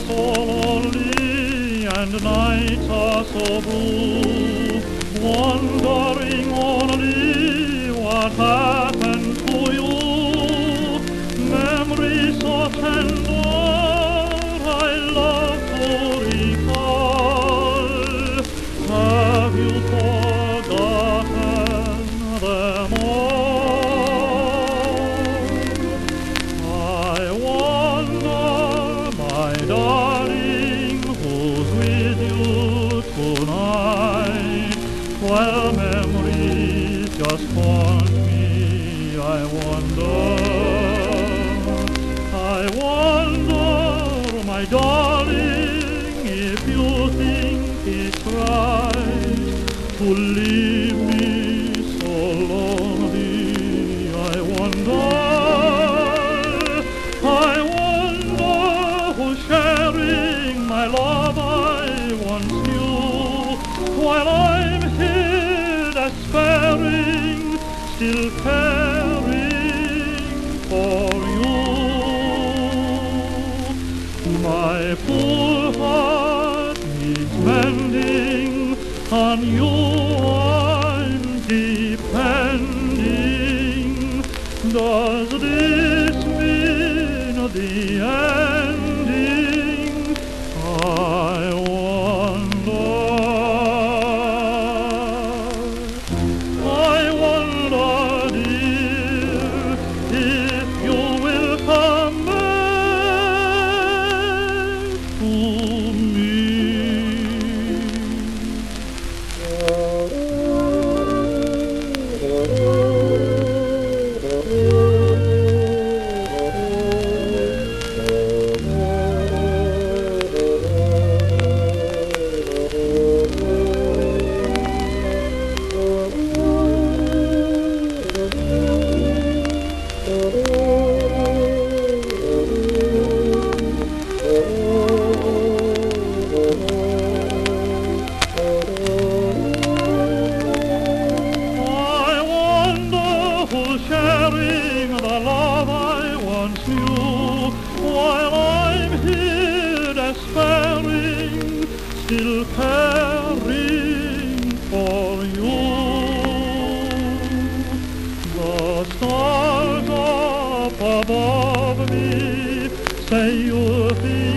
so lonely and nights are so blue, wondering only what happened to you. Memories so tender I love to recall. Have you forgotten them all? I wonder, my darling, who's with you tonight? While memories just haunt me, I wonder, my darling, if you think it's right to leave me so lonely. I wonder who's sharing my love I once knew, while I'm here despairing, still caring for you. My poor heart needs mending, on you I'm depending. Does this mean the ending? I wonder, dear, if you will come back to me. Sharing the love I once knew, while I'm here despairing, still caring for you. The stars up above me say you'll be